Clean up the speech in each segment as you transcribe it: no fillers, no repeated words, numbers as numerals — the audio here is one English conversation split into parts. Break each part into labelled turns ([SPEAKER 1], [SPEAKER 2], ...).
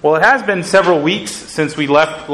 [SPEAKER 1] Well, it has been several weeks since we left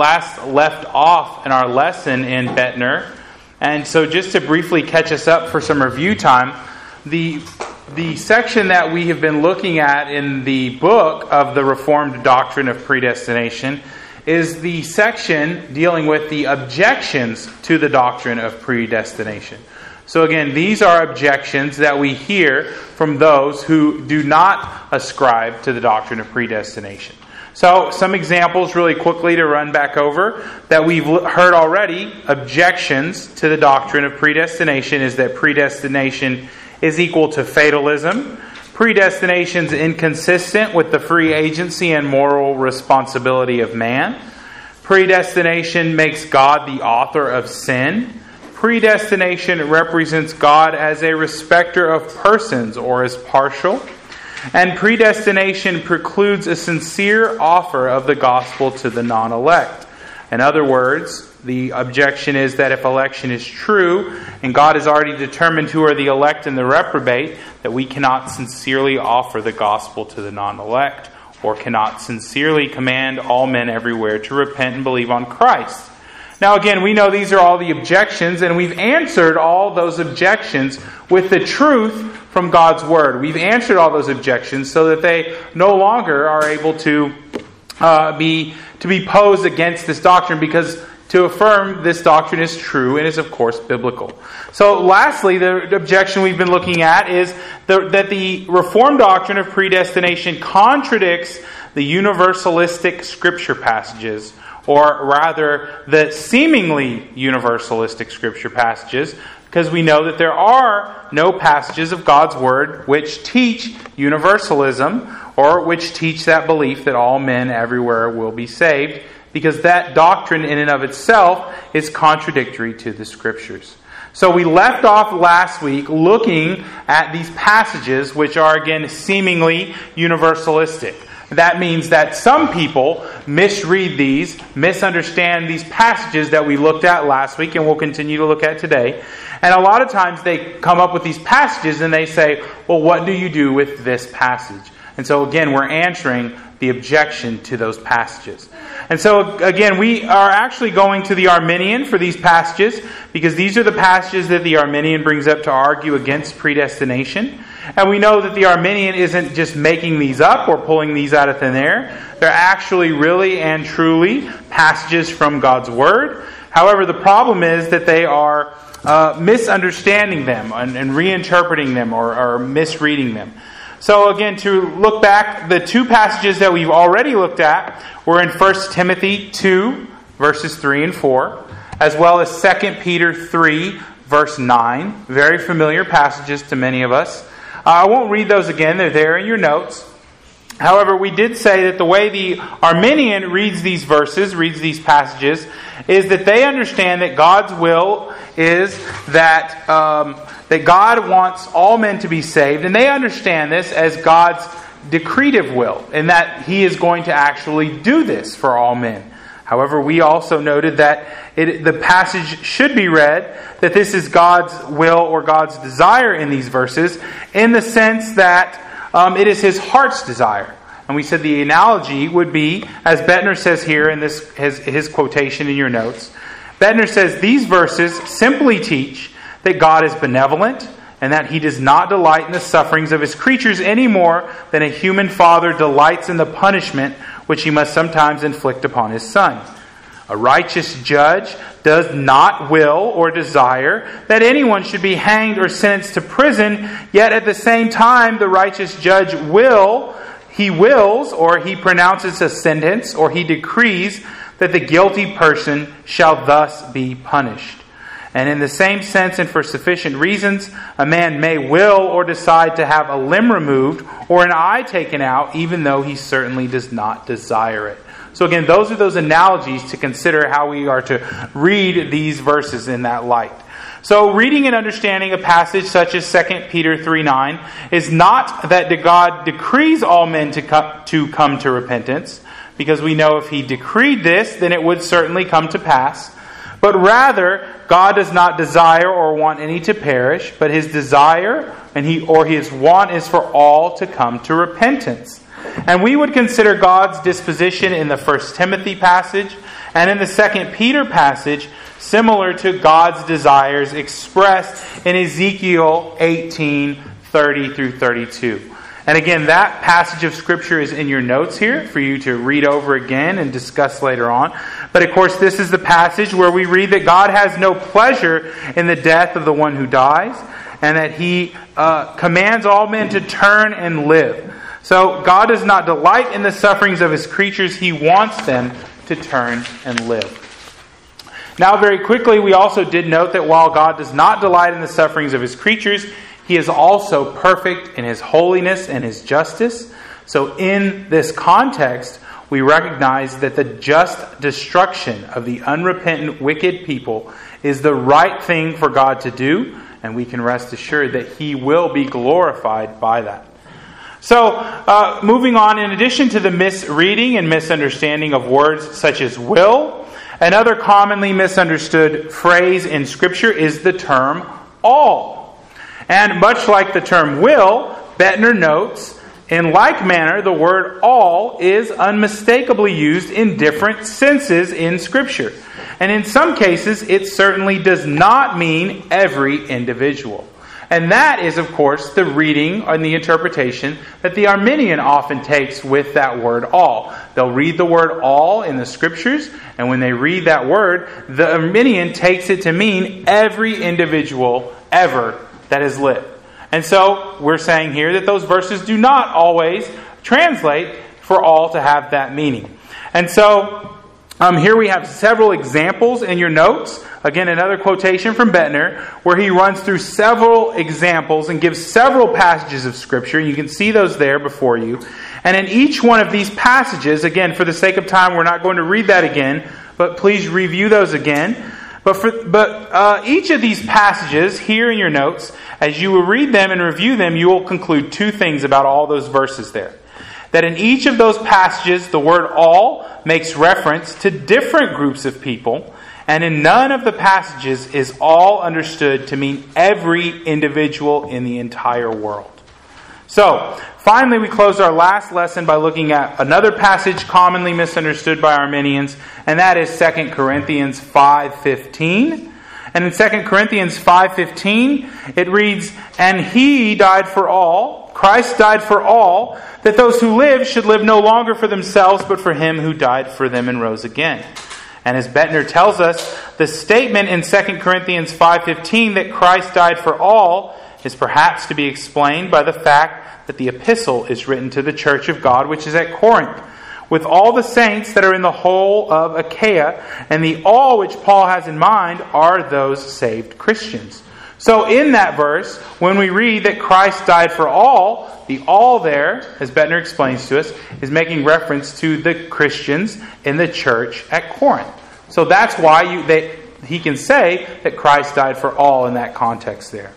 [SPEAKER 1] off in our lesson in Bettner. And so just to briefly catch us up for some review time, the section that we have been looking at in the book of the Reformed Doctrine of Predestination is the section dealing with the objections to the doctrine of predestination. So again, these are objections that we hear from those who do not ascribe to the doctrine of predestination. So some examples really quickly to run back over that we've heard already. Objections to the doctrine of predestination is that predestination is equal to fatalism. Predestination is inconsistent with the free agency and moral responsibility of man. Predestination makes God the author of sin. Predestination represents God as a respecter of persons or as partial. And predestination precludes a sincere offer of the gospel to the non-elect. In other words, the objection is that if election is true, and God has already determined who are the elect and the reprobate, that we cannot sincerely offer the gospel to the non-elect, or cannot sincerely command all men everywhere to repent and believe on Christ. Now again, we know these are all the objections, and we've answered all those objections with the truth from God's Word. We've answered all those objections so that they no longer are able to be posed against this doctrine, because to affirm this doctrine is true and is of course biblical. So lastly, the objection we've been looking at is that the Reformed doctrine of predestination contradicts the universalistic Scripture passages, or rather the seemingly universalistic Scripture passages, because we know that there are no passages of God's Word which teach universalism or which teach that belief that all men everywhere will be saved, because that doctrine in and of itself is contradictory to the Scriptures. So we left off last week looking at these passages which are again seemingly universalistic. That means that some people misread these, misunderstand these passages that we looked at last week and we'll continue to look at today. And a lot of times they come up with these passages and they say, well, what do you do with this passage? And so again, we're answering the objection to those passages. And so again, we are actually going to the Arminian for these passages, because these are the passages that the Arminian brings up to argue against predestination. And we know that the Arminian isn't just making these up or pulling these out of thin air. They're actually really and truly passages from God's Word. However, the problem is that they are misunderstanding them and reinterpreting them or misreading them. So again, to look back, the two passages that we've already looked at were in 1 Timothy 2, verses 3 and 4, as well as 2 Peter 3, verse 9. Very familiar passages to many of us. I won't read those again. They're there in your notes. However, we did say that the way the Arminian reads these verses, reads these passages, is that they understand that God's will is that God wants all men to be saved, and they understand this as God's decretive will, and that He is going to actually do this for all men. However, we also noted that the passage should be read that this is God's will or God's desire in these verses, in the sense that it is His heart's desire. And we said the analogy would be, as Bettner says here in this his quotation in your notes, Bettner says these verses simply teach that God is benevolent and that He does not delight in the sufferings of His creatures any more than a human father delights in the punishment which he must sometimes inflict upon his son. A righteous judge does not will or desire that anyone should be hanged or sentenced to prison, yet at the same time the righteous judge wills or he pronounces a sentence or he decrees that the guilty person shall thus be punished. And in the same sense and for sufficient reasons, a man may will or decide to have a limb removed or an eye taken out, even though he certainly does not desire it. So again, those are those analogies to consider how we are to read these verses in that light. So reading and understanding a passage such as 2 Peter 3:9 is not that God decrees all men to come to repentance, because we know if He decreed this, then it would certainly come to pass. But rather, God does not desire or want any to perish, but His desire and His want is for all to come to repentance. And we would consider God's disposition in the 1 Timothy passage and in the 2 Peter passage similar to God's desires expressed in Ezekiel 18:30 through 32. And again, that passage of Scripture is in your notes here for you to read over again and discuss later on. But of course, this is the passage where we read that God has no pleasure in the death of the one who dies, and that He commands all men to turn and live. So God does not delight in the sufferings of His creatures. He wants them to turn and live. Now, very quickly, we also did note that while God does not delight in the sufferings of His creatures, He is also perfect in His holiness and His justice. So in this context, we recognize that the just destruction of the unrepentant, wicked people is the right thing for God to do, and we can rest assured that He will be glorified by that. So, moving on, in addition to the misreading and misunderstanding of words such as will, another commonly misunderstood phrase in Scripture is the term all. And much like the term will, Bettner notes, in like manner, the word all is unmistakably used in different senses in Scripture. And in some cases, it certainly does not mean every individual. And that is, of course, the reading and the interpretation that the Arminian often takes with that word all. They'll read the word all in the Scriptures, and when they read that word, the Arminian takes it to mean every individual ever that has lived. And so we're saying here that those verses do not always translate for all to have that meaning. And so here we have several examples in your notes. Again, another quotation from Bettner where he runs through several examples and gives several passages of Scripture. You can see those there before you. And in each one of these passages, again, for the sake of time, we're not going to read that again, but please review those again. But each of these passages here in your notes, as you will read them and review them, you will conclude two things about all those verses there. That in each of those passages, the word all makes reference to different groups of people, and in none of the passages is all understood to mean every individual in the entire world. So, finally, we closed our last lesson by looking at another passage commonly misunderstood by Arminians, and that is 2 Corinthians 5:15. And in 2 Corinthians 5:15, it reads, "And He died for all, Christ died for all, that those who live should live no longer for themselves, but for Him who died for them and rose again." And as Bettner tells us, the statement in 2 Corinthians 5:15 that Christ died for all is perhaps to be explained by the fact that the epistle is written to the church of God, which is at Corinth, with all the saints that are in the whole of Achaia, and the all which Paul has in mind are those saved Christians. So in that verse, when we read that Christ died for all, the all there, as Bettner explains to us, is making reference to the Christians in the church at Corinth. So that's why he can say that Christ died for all in that context there.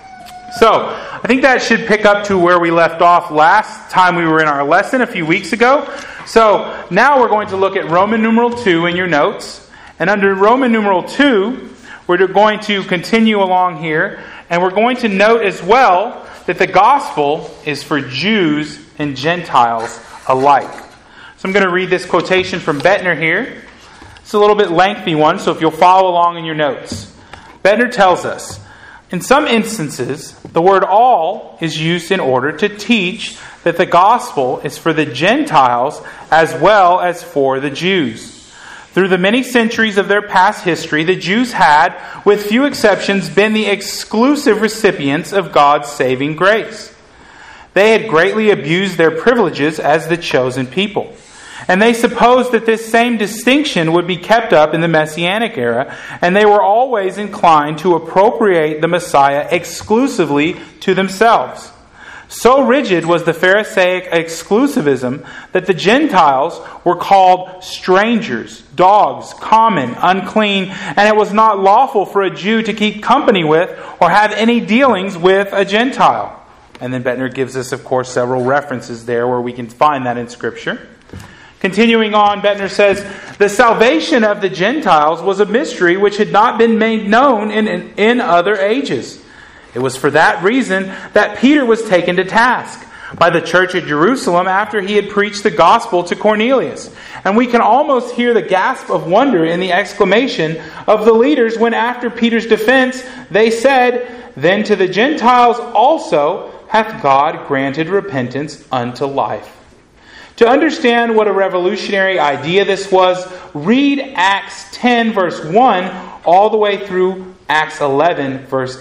[SPEAKER 1] So, I think that should pick up to where we left off last time we were in our lesson a few weeks ago. So, now we're going to look at Roman numeral 2 in your notes. And under Roman numeral 2, we're going to continue along here. And we're going to note as well that the gospel is for Jews and Gentiles alike. So I'm going to read this quotation from Bettner here. It's a little bit lengthy one, so if you'll follow along in your notes. Bettner tells us, in some instances, the word all is used in order to teach that the gospel is for the Gentiles as well as for the Jews. Through the many centuries of their past history, the Jews had, with few exceptions, been the exclusive recipients of God's saving grace. They had greatly abused their privileges as the chosen people. And they supposed that this same distinction would be kept up in the Messianic era, and they were always inclined to appropriate the Messiah exclusively to themselves. So rigid was the Pharisaic exclusivism that the Gentiles were called strangers, dogs, common, unclean, and it was not lawful for a Jew to keep company with or have any dealings with a Gentile. And then Bettner gives us, of course, several references there where we can find that in Scripture. Continuing on, Bettner says, the salvation of the Gentiles was a mystery which had not been made known in other ages. It was for that reason that Peter was taken to task. by the church at Jerusalem after he had preached the gospel to Cornelius. And we can almost hear the gasp of wonder in the exclamation of the leaders when, after Peter's defense, they said, "Then to the Gentiles also hath God granted repentance unto life." To understand what a revolutionary idea this was, read Acts 10 verse 1 all the way through Acts 11 verse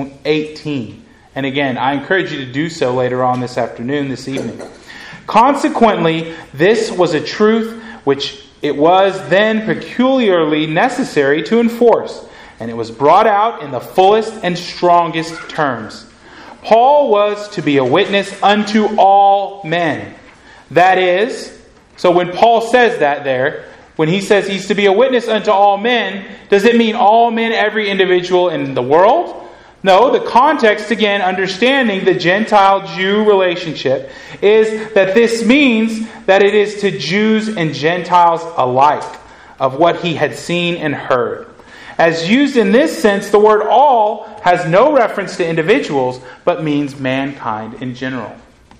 [SPEAKER 1] 18. And again, I encourage you to do so later on this evening. Consequently, this was a truth which it was then peculiarly necessary to enforce, and it was brought out in the fullest and strongest terms. Paul was to be a witness unto all men. That is, so when Paul says that there, when he says he's to be a witness unto all men, does it mean all men, every individual in the world? No, the context, again, understanding the Gentile-Jew relationship, is that this means that it is to Jews and Gentiles alike of what he had seen and heard. As used in this sense, the word all has no reference to individuals, but means mankind in general.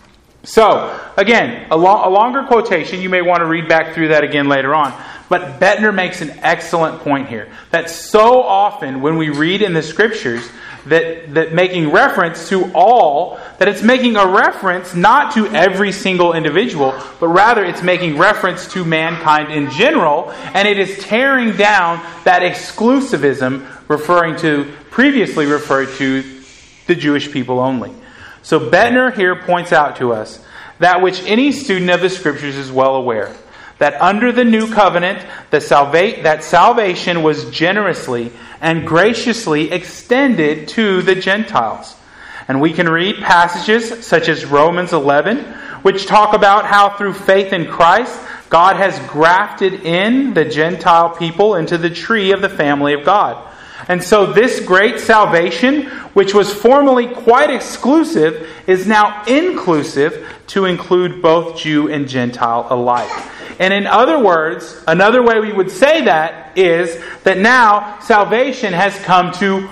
[SPEAKER 1] So, again, a longer quotation. You may want to read back through that again later on. But Bettner makes an excellent point here. That so often when we read in the Scriptures that making reference to all, that it's making a reference not to every single individual, but rather it's making reference to mankind in general, and it is tearing down that exclusivism previously referred to the Jewish people only. So Bettner here points out to us that which any student of the Scriptures is well aware, that under the new covenant, that salvation was generously and graciously extended to the Gentiles. And we can read passages such as Romans 11, which talk about how through faith in Christ, God has grafted in the Gentile people into the tree of the family of God. And so this great salvation, which was formerly quite exclusive, is now inclusive to include both Jew and Gentile alike. And in other words, another way we would say that is that now salvation has come to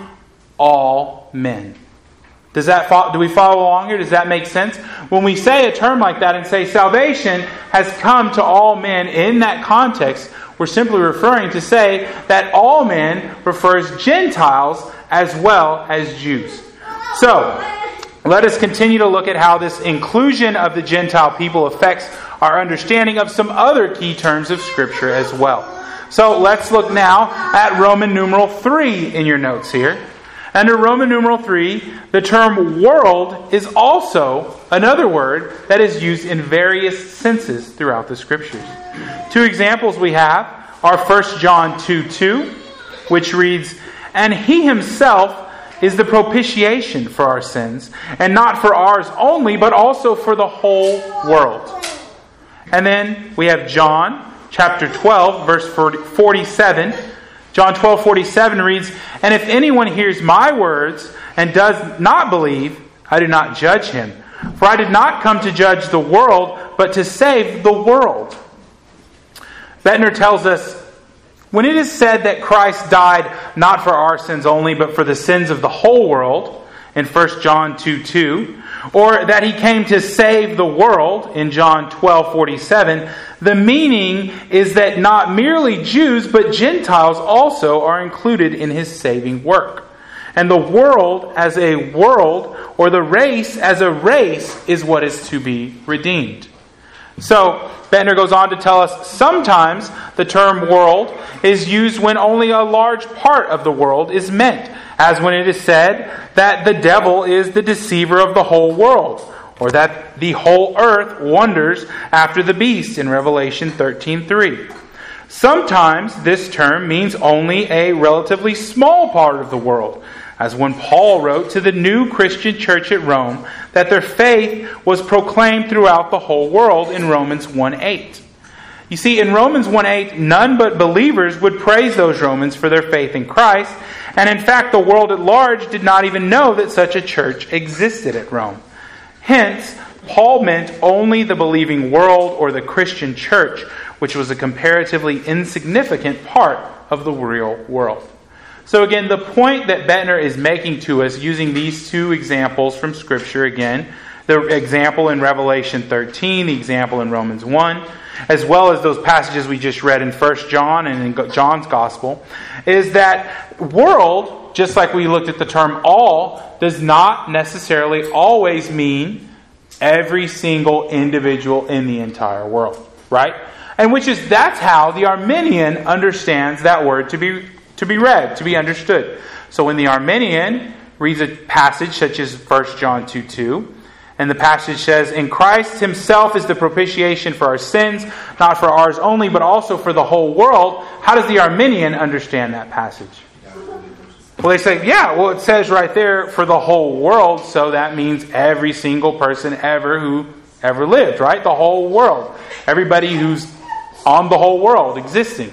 [SPEAKER 1] all men. Do we follow along here? Does that make sense? When we say a term like that and say salvation has come to all men in that context, we're simply referring to say that all men refers Gentiles as well as Jews. So, let us continue to look at how this inclusion of the Gentile people affects our understanding of some other key terms of Scripture as well. So, let's look now at Roman numeral 3 in your notes here. Under Roman numeral 3, the term world is also another word that is used in various senses throughout the Scriptures. Two examples we have are 1 John 2:2, which reads, "And He Himself is the propitiation for our sins, and not for ours only, but also for the whole world." And then we have John chapter 12, verse 47. John 12:47 reads, "And if anyone hears my words and does not believe, I do not judge him. For I did not come to judge the world, but to save the world." Bettner tells us, when it is said that Christ died not for our sins only, but for the sins of the whole world, in 1 John 2:2, or that He came to save the world, in John 12:47, the meaning is that not merely Jews, but Gentiles also are included in His saving work. And the world as a world, or the race as a race, is what is to be redeemed. So, Bettner goes on to tell us sometimes the term world is used when only a large part of the world is meant, as when it is said that the devil is the deceiver of the whole world, or that the whole earth wanders after the beast in Revelation 13:3. Sometimes this term means only a relatively small part of the world, as when Paul wrote to the new Christian church at Rome that their faith was proclaimed throughout the whole world in Romans 1:8. You see, in Romans 1:8, none but believers would praise those Romans for their faith in Christ, and in fact the world at large did not even know that such a church existed at Rome. Hence, Paul meant only the believing world or the Christian church, which was a comparatively insignificant part of the real world. So again, the point that Bettner is making to us using these two examples from Scripture again, The example in Revelation 13, the example in Romans 1, as well as those passages we just read in 1 John and in John's Gospel, is that world, just like we looked at the term all, does not necessarily always mean every single individual in the entire world. Right? And that's how the Arminian understands that word to be read, to be understood. So when the Arminian reads a passage such as 1 John 2:2, and the passage says, "In Christ himself is the propitiation for our sins, not for ours only, but also for the whole world," how does the Arminian understand that passage? Well, they say, it says right there, for the whole world, so that means every single person who ever lived, right? The whole world. Everybody who's on the whole world existing.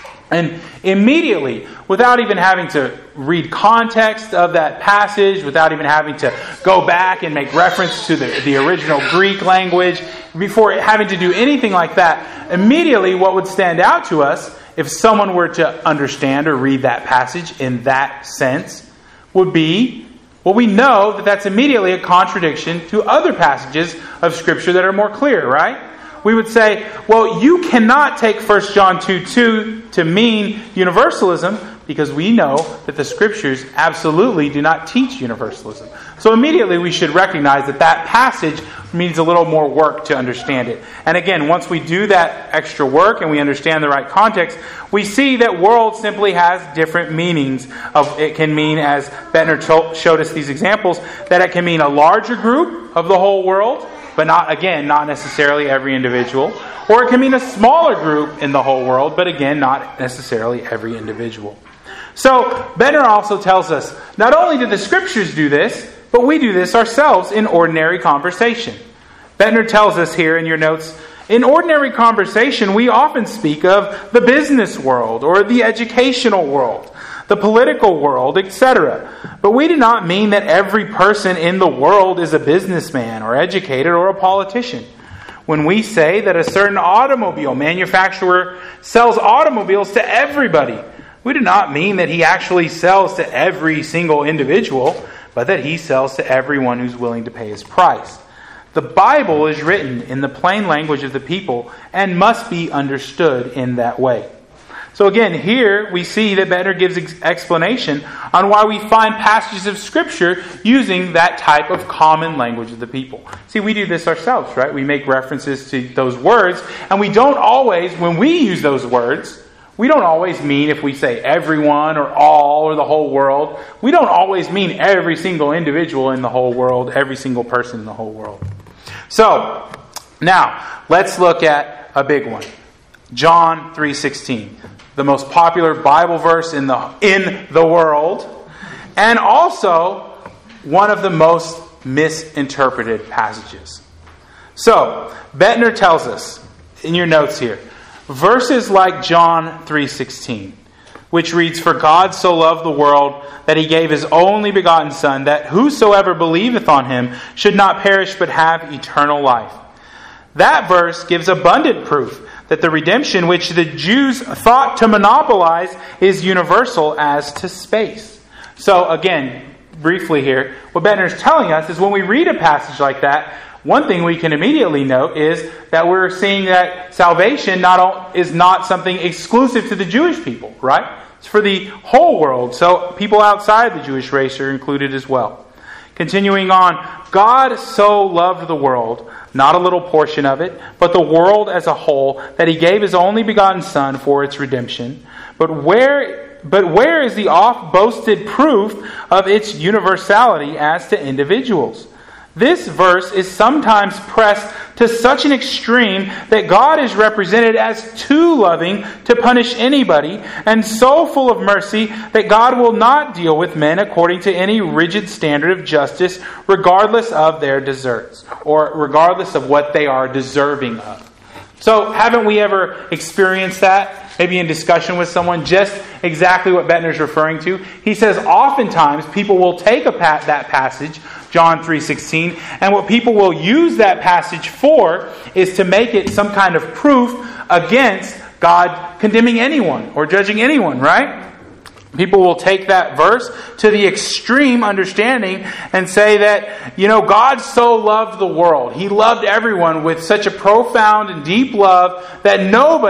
[SPEAKER 1] And immediately, without even having to read context of that passage, without even having to go back and make reference to the original Greek language, before having to do anything like that, immediately what would stand out to us, if someone were to understand or read that passage in that sense, would be, well, we know that that's immediately a contradiction to other passages of Scripture that are more clear, right? We would say, well, you cannot take 1 John 2:2 to mean universalism, because we know that the Scriptures absolutely do not teach universalism. So immediately we should recognize that passage needs a little more work to understand it. And again, once we do that extra work and we understand the right context, we see that world simply has different meanings. It can mean, as Bettner showed us these examples, that it can mean a larger group of the whole world, but not necessarily every individual. Or it can mean a smaller group in the whole world, but again, not necessarily every individual. So, Bettner also tells us, not only do the Scriptures do this, but we do this ourselves in ordinary conversation. Bettner tells us here in your notes, in ordinary conversation, we often speak of the business world or the educational world, the political world, etc. But we do not mean that every person in the world is a businessman or educated or a politician. When we say that a certain automobile manufacturer sells automobiles to everybody, we do not mean that he actually sells to every single individual, but that he sells to everyone who's willing to pay his price. The Bible is written in the plain language of the people and must be understood in that way. So again, here we see that Bettner gives explanation on why we find passages of Scripture using that type of common language of the people. See, we do this ourselves, right? We make references to those words, and we don't always, when we use those words, we don't always mean, if we say everyone or all or the whole world, we don't always mean every single individual in the whole world, every single person in the whole world. So, now, let's look at a big one. John 3:16. The most popular Bible verse in the world, and also one of the most misinterpreted passages. So, Bettner tells us, in your notes here, verses like John 3:16, which reads, "For God so loved the world that he gave his only begotten Son, that whosoever believeth on him should not perish but have eternal life." That verse gives abundant proof that the redemption which the Jews thought to monopolize is universal as to space. So again, briefly here, what Bettner is telling us is when we read a passage like that, one thing we can immediately note is that we're seeing that salvation is not something exclusive to the Jewish people, right? It's for the whole world. So people outside the Jewish race are included as well. Continuing on, God so loved the world, not a little portion of it, but the world as a whole, that he gave his only begotten Son for its redemption. But where is the oft-boasted proof of its universality as to individuals? This verse is sometimes pressed to such an extreme that God is represented as too loving to punish anybody, and so full of mercy that God will not deal with men according to any rigid standard of justice, regardless of their deserts, or regardless of what they are deserving of. So, haven't we ever experienced that? Maybe in discussion with someone, just exactly what Bettner's referring to. He says oftentimes people will take that passage, John 3:16, and what people will use that passage for is to make it some kind of proof against God condemning anyone or judging anyone, right? People will take that verse to the extreme understanding and say that, God so loved the world. He loved everyone with such a profound and deep love that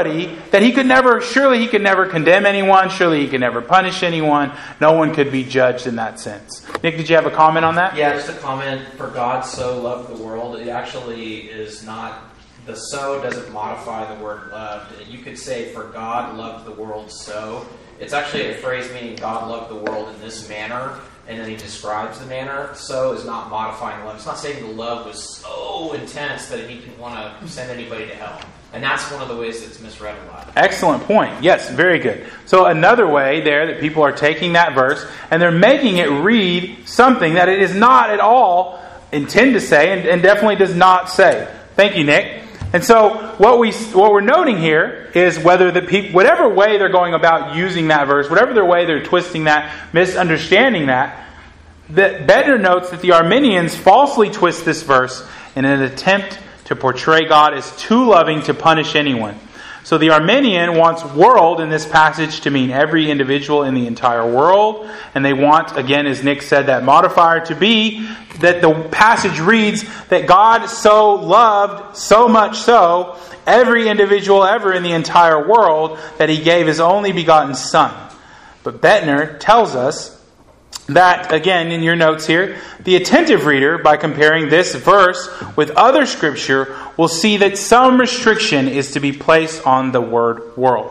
[SPEAKER 1] surely he could never condemn anyone. Surely he could never punish anyone. No one could be judged in that sense. Nick, did you have a comment on that?
[SPEAKER 2] Yeah, just a comment. For God so loved the world. It actually is not, the so doesn't modify the word loved. You could say, for God loved the world so. It's actually a phrase meaning God loved the world in this manner, and then he describes the manner. So is not modifying love. It's not saying the love was so intense that he didn't want to send anybody to hell. And that's one of the ways that's misread a lot.
[SPEAKER 1] Excellent point. Yes, very good. So another way there that people are taking that verse and they're making it read something that it is not at all intend to say and definitely does not say. Thank you, Nick. And so what we're noting here is whether whatever way they're going about using that verse, whatever their way they're twisting that, misunderstanding that Bednar notes that the Arminians falsely twist this verse in an attempt to portray God as too loving to punish anyone. So the Arminian wants world in this passage to mean every individual in the entire world. And they want, again, as Nick said, that modifier to be that the passage reads that God so loved, so much so, every individual ever in the entire world that he gave his only begotten Son. But Bednar tells us that, again, in your notes here, the attentive reader, by comparing this verse with other Scripture, will see that some restriction is to be placed on the word world.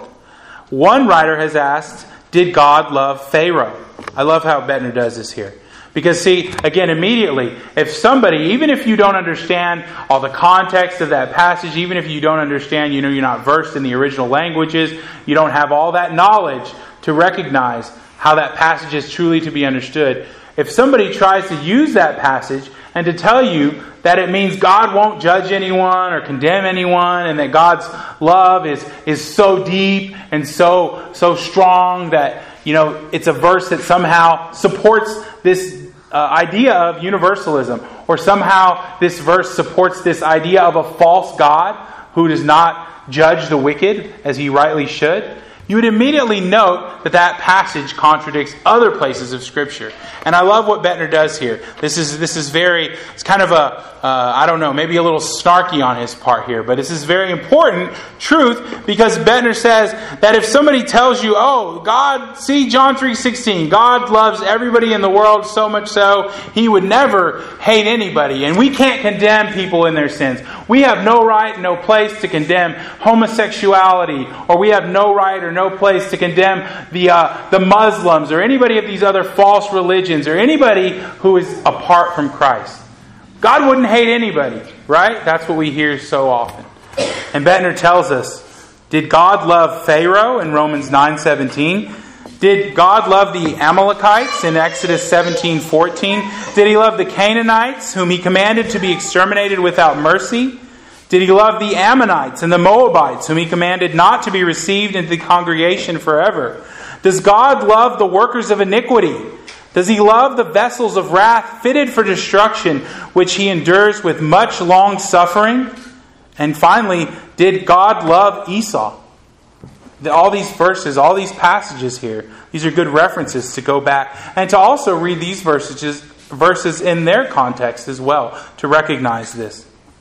[SPEAKER 1] One writer has asked, did God love Pharaoh? I love how Bednar does this here. Because, see, again, immediately, if somebody, even if you don't understand all the context of that passage, even if you don't understand, you're not versed in the original languages, you don't have all that knowledge to recognize how that passage is truly to be understood. If somebody tries to use that passage and to tell you that it means God won't judge anyone or condemn anyone and that God's love is so deep and so strong that, it's a verse that somehow supports this idea of universalism, or somehow this verse supports this idea of a false God who does not judge the wicked as he rightly should, you would immediately note that passage contradicts other places of Scripture. And I love what Bednar does here. This is very, it's kind of maybe a little snarky on his part here, but this is very important truth, because Bednar says that if somebody tells you, see John 3:16, God loves everybody in the world so much so, he would never hate anybody, and we can't condemn people in their sins. We have no right, no place to condemn homosexuality, or we have no right or no place to condemn the Muslims or anybody of these other false religions or anybody who is apart from Christ. God wouldn't hate anybody, right? That's what we hear so often. And Bednar tells us, did God love Pharaoh in Romans 9:17? Did God love the Amalekites in Exodus 17:14? Did he love the Canaanites, whom he commanded to be exterminated without mercy? Did he love the Ammonites and the Moabites, whom he commanded not to be received into the congregation forever? Does God love the workers of iniquity? Does he love the vessels of wrath fitted for destruction, which he endures with much long suffering? And finally, did God love Esau? All these verses, all these passages here, these are good references to go back and to also read these verses in their context as well, to recognize this.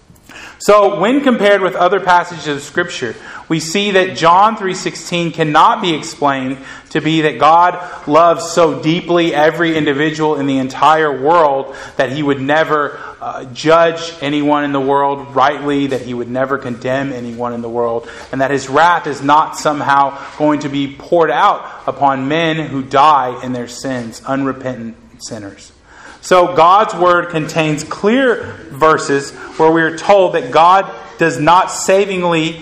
[SPEAKER 1] So, when compared with other passages of Scripture, we see that John 3:16 cannot be explained to be that God loves so deeply every individual in the entire world that he would never judge anyone in the world rightly, that he would never condemn anyone in the world, and that his wrath is not somehow going to be poured out upon men who die in their sins, unrepentant sinners. So God's Word contains clear verses where we are told that God does not savingly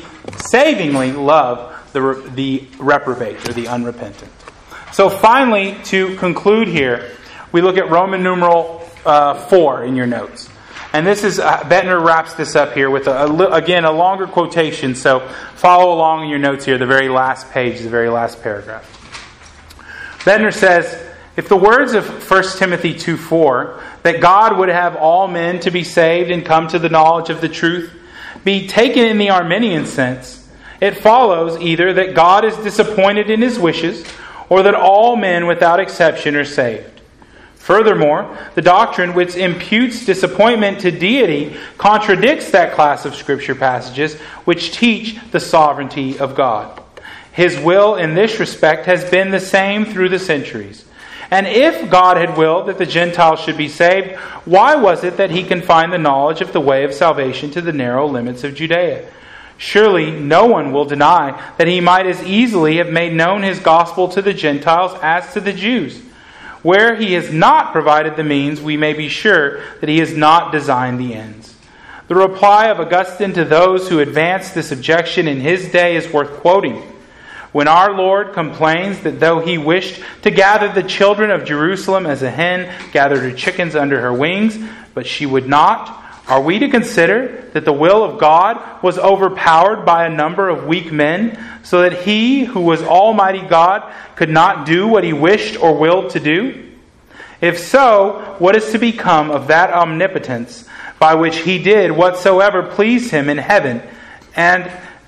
[SPEAKER 1] love the reprobate or the unrepentant. So finally, to conclude here, we look at Roman numeral 4 in your notes. And this is, Bednar wraps this up here with, again, a longer quotation. So follow along in your notes here, the very last page, the very last paragraph. Bednar says, if the words of 1 Timothy 2:4, that God would have all men to be saved and come to the knowledge of the truth, be taken in the Arminian sense, it follows either that God is disappointed in his wishes, or that all men without exception are saved. Furthermore, the doctrine which imputes disappointment to deity contradicts that class of Scripture passages which teach the sovereignty of God. His will in this respect has been the same through the centuries. And if God had willed that the Gentiles should be saved, why was it that He confined the knowledge of the way of salvation to the narrow limits of Judea? Surely no one will deny that He might as easily have made known His gospel to the Gentiles as to the Jews. Where He has not provided the means, we may be sure that He has not designed the ends. The reply of Augustine to those who advanced this objection in his day is worth quoting. When our Lord complains that though He wished to gather the children of Jerusalem as a hen gathered her chickens under her wings, but she would not, are we to consider that the will of God was overpowered by a number of weak men, so that He, who was Almighty God, could not do what He wished or willed to do? If so, what is to become of that omnipotence by which He did whatsoever pleased Him in heaven? And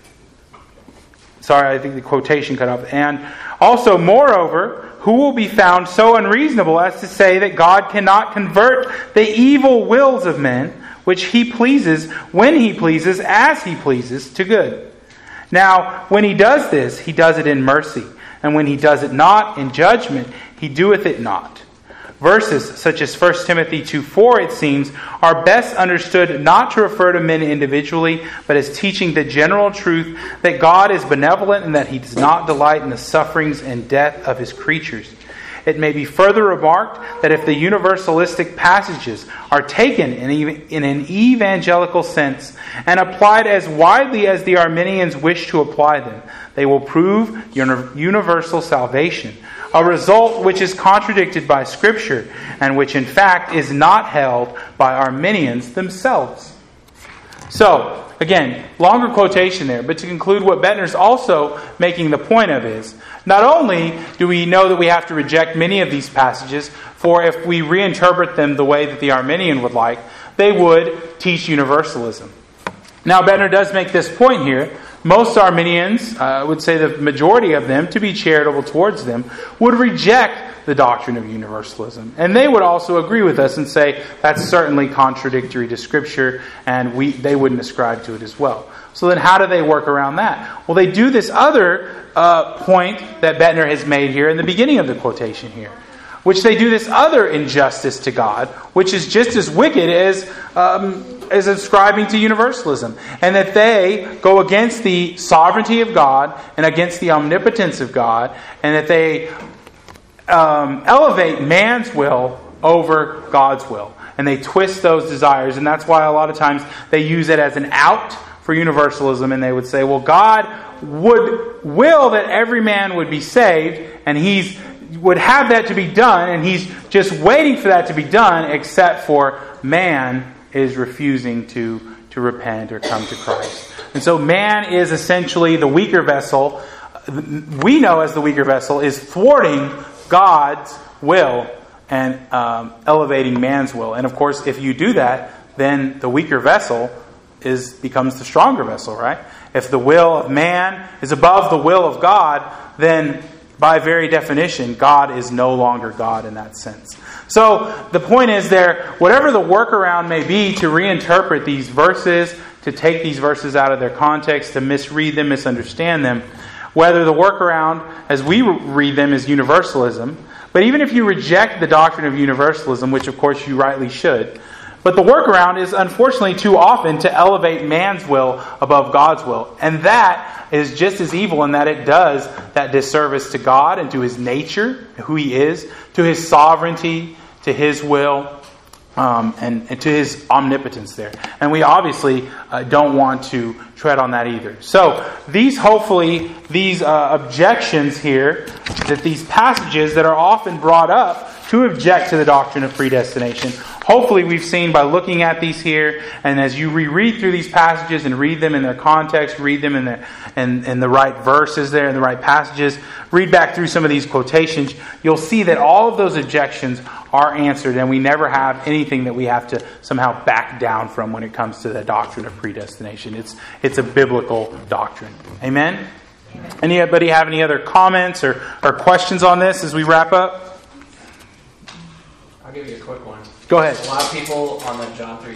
[SPEAKER 1] I think the quotation cut off. And also, moreover, who will be found so unreasonable as to say that God cannot convert the evil wills of men, which He pleases, when He pleases, as He pleases, to good? Now, when He does this, He does it in mercy. And when He does it not in judgment, He doeth it not. Verses such as 1 Timothy 2:4, it seems, are best understood not to refer to men individually, but as teaching the general truth that God is benevolent and that He does not delight in the sufferings and death of His creatures. It may be further remarked that if the universalistic passages are taken in an evangelical sense and applied as widely as the Arminians wish to apply them, they will prove universal salvation, a result which is contradicted by Scripture and which in fact is not held by Arminians themselves. So, again, longer quotation there, but to conclude, what Bettner's also making the point of is, not only do we know that we have to reject many of these passages, for if we reinterpret them the way that the Arminian would like, they would teach universalism. Now, Bettner does make this point here. Most Arminians, I would say the majority of them, to be charitable towards them, would reject the doctrine of universalism. And they would also agree with us and say that's certainly contradictory to Scripture, and they wouldn't ascribe to it as well. So then how do they work around that? Well, they do this other point that Bettner has made here in the beginning of the quotation here, which they do this other injustice to God, which is just as wicked as ascribing to universalism, and that they go against the sovereignty of God and against the omnipotence of God, and that they elevate man's will over God's will, and they twist those desires. And that's why a lot of times they use it as an out for universalism, and they would say, well, God would will that every man would be saved, and He would have that to be done, and He's just waiting for that to be done, except for man is refusing to repent or come to Christ. And so man is essentially the weaker vessel. We know as the weaker vessel is thwarting God's will and elevating man's will. And of course, if you do that, then the weaker vessel becomes the stronger vessel, right? If the will of man is above the will of God, then by very definition, God is no longer God in that sense. So the point is there, whatever the workaround may be to reinterpret these verses, to take these verses out of their context, to misread them, misunderstand them, whether the workaround as we read them is universalism, but even if you reject the doctrine of universalism, which of course you rightly should, but the workaround is unfortunately too often to elevate man's will above God's will. And that is just as evil in that it does that disservice to God and to His nature, who He is, to His sovereignty, to His will, and to His omnipotence there. And we obviously don't want to tread on that either. So these objections here, that these passages that are often brought up to object to the doctrine of predestination, hopefully we've seen by looking at these here, and as you reread through these passages and read them in their context, read them in the right verses there, in the right passages, read back through some of these quotations, you'll see that all of those objections are answered, and we never have anything that we have to somehow back down from when it comes to the doctrine of predestination. It's a biblical doctrine. Amen? Anybody have any other comments or questions on this as we wrap up?
[SPEAKER 2] I'll give you a quick one.
[SPEAKER 1] Go ahead.
[SPEAKER 2] A lot of people on the John 3